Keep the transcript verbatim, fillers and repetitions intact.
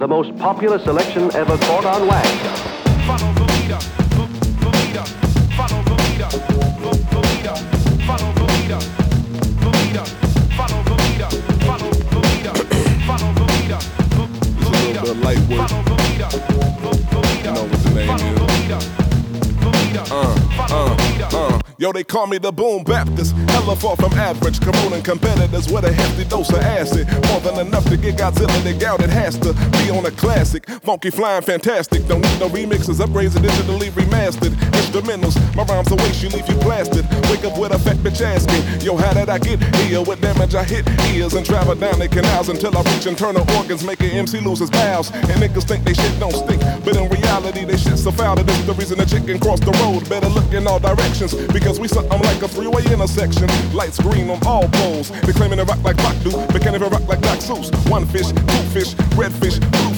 The most popular selection ever caught on wax. Follow the leader, the, the leader, follow the leader, the, the leader, follow the leader, the leader, follow the leader, follow the leader, follow the leader, the, the leader, follow the leader, the, the leader, you know what the name follow is. the leader, the leader, Uh, follow uh, the leader. uh. Yo, they call me the Boom Baptist. Hella far from average. Corroding competitors with a hefty dose of acid. More than enough to get Godzilla the gout. It has to be on a classic. Funky, flying, fantastic. Don't need no remixes. Upgrades and digitally remastered. Instrumentals. My rhymes the way she leave you blasted. Wake up with a fat bitch asking, yo, how did I get here? What damage I hit ears and travel down the canals until I reach internal organs, making M C lose his bowels. And niggas think they shit don't stink, but in reality they shit so foul that it's the reason the chicken crossed the road. Better look in all directions because we something like a three-way intersection. Lights green on all poles. They claiming to rock like Pac do, but can't even rock like Doc Seuss. One fish, two fish, red fish, blue